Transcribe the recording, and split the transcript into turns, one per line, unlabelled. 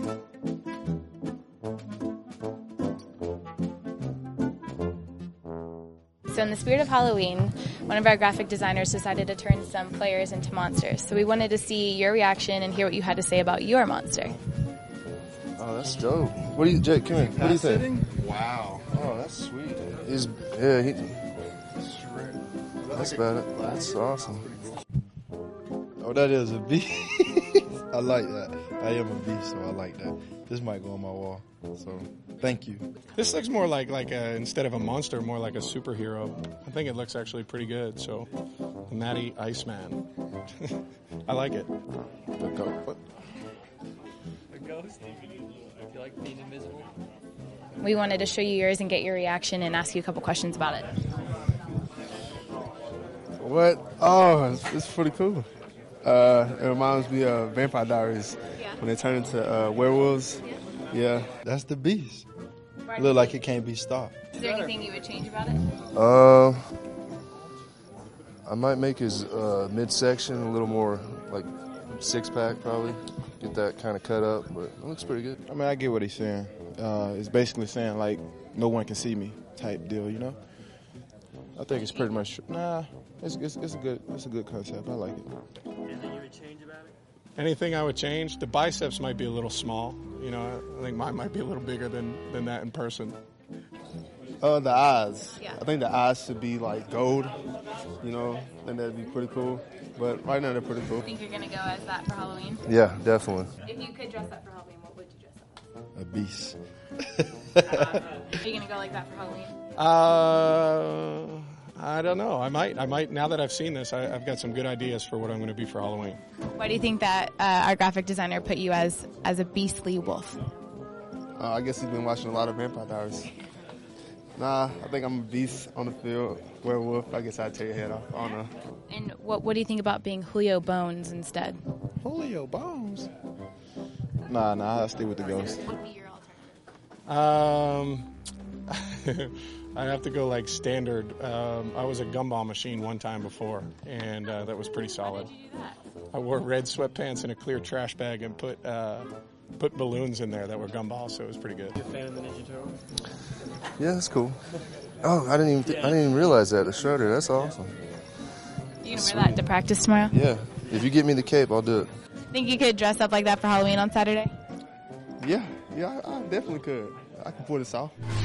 So in the spirit of Halloween, one of our graphic designers decided to turn some players into monsters. So we wanted to see your reaction and hear what you had to say about your monster.
Oh, that's dope. What do you, Jake, come here. What do you think?
Wow.
Oh, that's sweet. That's about it. That's awesome.
Oh, that is a beast. I like that. I am a beast, so I like that. This might go on my wall. So, thank you.
This looks more like instead of a monster, more like a superhero. I think it looks actually pretty good. So, the Matty Iceman. I like it.
The goat.
A ghost? Do you like being invisible?
We wanted to show you yours and get your reaction and ask you a couple questions about it.
What? Oh, it's pretty cool. It reminds me of Vampire Diaries when they turn into werewolves. Yeah.
That's the beast. Look like it can't be stopped.
Is there anything you would change about it?
I might make his midsection a little more like six-pack probably. Get that kind of cut up, but it looks pretty good.
I mean, I get what he's saying. It's basically saying, like, no one can see me type deal, you know? I think it's pretty much, it's a good concept. I like it.
Anything you would change about it?
Anything I would change? The biceps might be a little small. You know, I think mine might be a little bigger than that in person.
The eyes.
Yeah.
I think the eyes should be like gold. You know, I think that'd be pretty cool. But right now they're pretty cool.
I think you're going to go as that for Halloween?
Yeah, definitely.
If you could dress up for Halloween, what would you dress up as?
A beast.
Are you going to go like that for Halloween?
I don't know. I might. Now that I've seen this, I've got some good ideas for what I'm going to be for Halloween.
Why do you think that our graphic designer put you as a beastly wolf?
I guess he's been watching a lot of Vampire Diaries. Nah, I think I'm a beast on the field. Werewolf, I guess I'd tear your head off. I don't know.
And what do you think about being Julio Bones instead?
Julio Bones? Nah, I'll stay with the ghost.
What would be your alternative?
I'd have to go like standard. I was a gumball machine one time before, and that was pretty solid.
How did you do that?
I wore red sweatpants and a clear trash bag and put balloons in there that were gumballs, so it was pretty good.
You a fan of the Ninja Turtles?
Yeah, that's cool. Oh, I didn't even realize that. The Shredder, that's awesome.
You gonna wear that to practice tomorrow?
Yeah, if you get me the cape, I'll do it.
Think you could dress up like that for Halloween on Saturday?
Yeah, I definitely could. I can pull this off.